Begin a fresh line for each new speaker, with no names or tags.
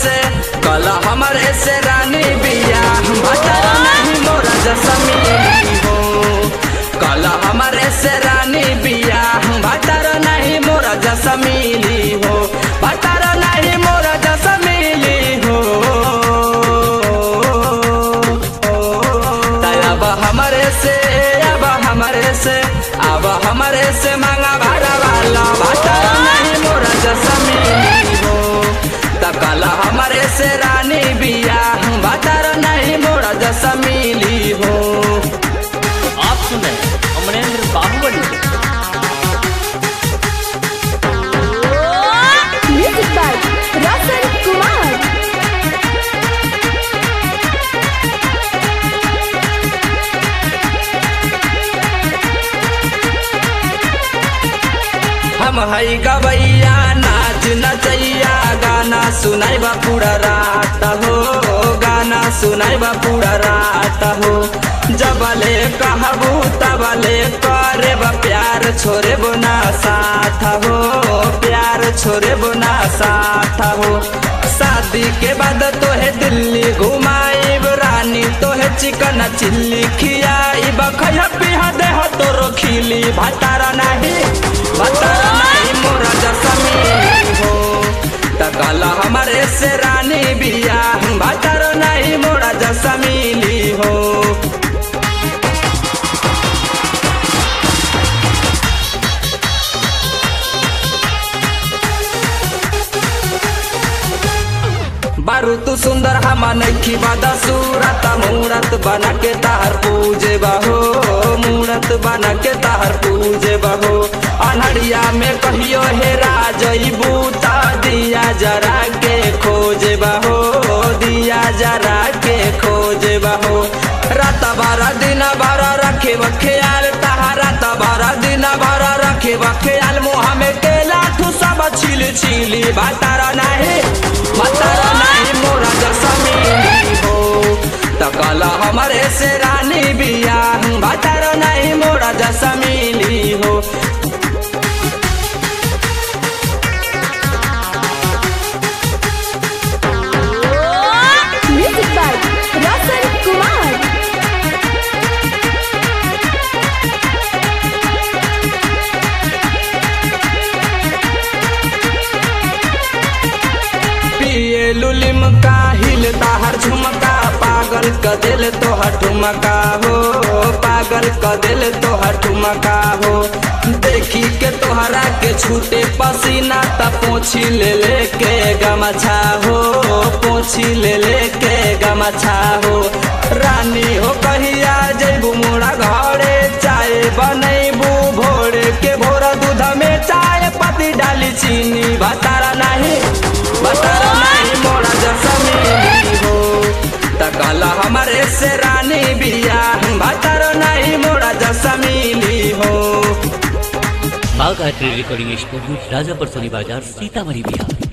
से कल हमारे से रानी बिया भतार नहीं मोरा जैसा मिली हो। कल हमारे से रानी बिया भतार नहीं मोरा जैसा मिली हो। भतार नहीं मोरा जैसा मिली हो। अब हमारे से मांगा भाड़ा वाला भतार नहीं मोरा जैसा मिली हो। तकला हमारे से रानी बिया भतार नहीं मोरा जैसा मिली हो।
आप सुने अमरेंद्र बाहुबली
म्यूजिक बाय रसन कुमार।
हम हई गवैया नाच नचैया गाना सुनाई बा पूरा रात हो। गाना सुनाई बा पूरा रात हो। जबले कहबू तबले करे बा प्यार छोरे बोना साथ हो। प्यार छोरे बोना साथ हो। शादी के बाद तोहे दिल्ली घुमाईब रानी तोहे चिकन चिल्ली खियाईब खैया पिहा देह तोरो खिली भतारा नहीं मोरा जैसा मिली हो। तकला हमारे से रानी बिया भतार नहीं मोरा जैसा मिली हो। बारू तू सुंदर हम नखी बादा सूरत मूरत बना के तार पूजे बहो। मूरत बना के तार पूजे बहो। अनहरिया में कहियो हेरा जईबू ता दिया जरा के खोजे बहो। दिया जरा के खोजे बहो। रात बारा दिन बारा रखे बख्याल तहारा तबारा दिन बारा रखे बख्याल मुँह में केला ठू सब छिल छिली भतारा नहीं मोरा जैसा मिली हो। तकला हमारे से रानी बिया भतार नहीं मोरा जैसा मिली हो।
म्यूजिक बाय रसन कुमार।
पिए लुलिम का हिल ताहर झुमका पागल क दिल तोहर ठुमका हो। पागल क दिल तोहर ठुमका हो। देखी के तोहरा के छूटे पसीना त पोछी ले के गमछा हो। पोछी ले के गमछा हो। रानी हो कहिया जैबू मोरा घरे चाय बनैबू भोरे के भोरा दूध में चाय पत्ती डाली चीनी भतारा नहीं मोरा जैसा मिली हो। तकला हमारे से रानी बिया भतार नहीं मोरा जैसा मिली हो।
बागायत्री रिकॉर्डिंग स्टूडियो राजापुर सोनी बाजार सीतामढ़ी बिहार।